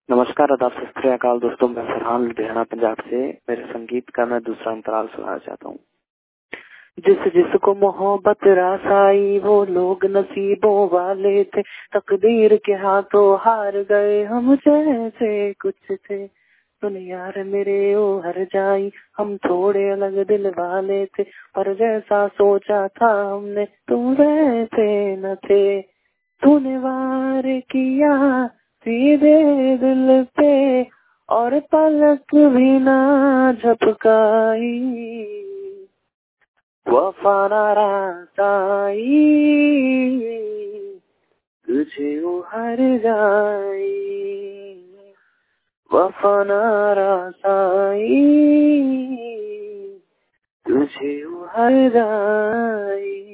नमस्कार, आदाब, सत श्री अकाल दोस्तों। मैं फरहान लुधियाना पंजाब से। मेरे संगीत का मैं दूसरा अंतराल सुनाना चाहता हूँ। जिस जिसको मोहब्बत रासाई वो लोग नसीबों वाले थे, तकदीर के हाथों हार गए हम जैसे कुछ थे। सुन यार मेरे ओ हर जाई, हम थोड़े अलग दिल वाले थे, पर जैसा सोचा था हमने तुम वैसे न थे। तूने वार किया सीधे दिल पे और पलक भी ना झपकाई, वफा ना रासाई तुझे हर जाई, वफा ना रासाई तुझे हर जाई।